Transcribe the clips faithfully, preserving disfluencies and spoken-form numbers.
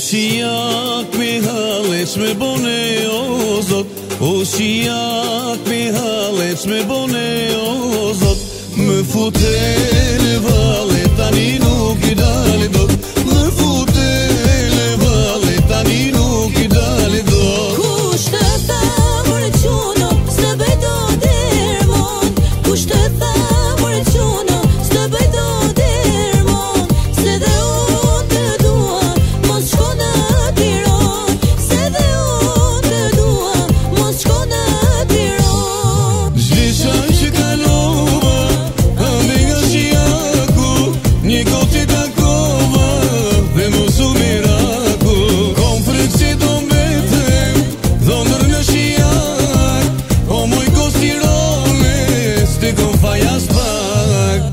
shijak me haleq me bone o Zot, o shijak me haleq me bone o Zot, më fute në valle tani nuk i dali dot, më fute në valle tani nuk i dali dot. Kush të tha more quno, s'të bëj dot dermon, kush të tha more quno, s'të bëj dot dermon, se dhe unë të dua, mos shko në Tiron, se dhe unë të dua, mos shko në Tiron. Zhlisha që kalova, ande nga shijaku, një kot që takova, dhe mos u miraku. Kom frikë që do mbetem, dhondër në shijak, o moj kos Tirone, s'te kom fajas pak.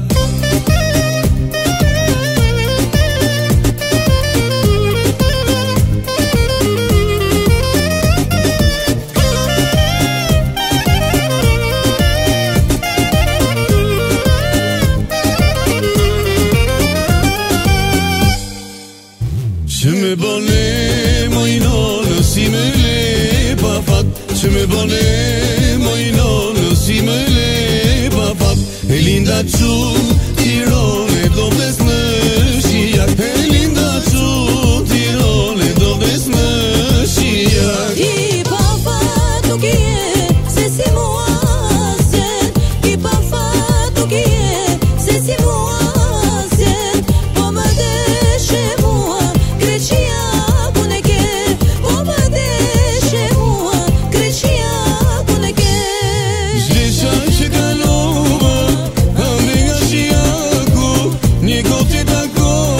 Që me bone mojnonë si me le pa fat, që me bone mojnonë si me le pa fat, e linda qu Tirone do vdes në shijak, e linda qu Tirone do vdes në shijak. I pa fat nuk i je, se si mua zjen, i pa fat nuk i je, se si mua zjen, po më deshe mua, Greqia ku ne ke, po më deshe mua, Greqia ku ne ke. Zhlisha që kalova, ande nga shijaku, një kot që takova,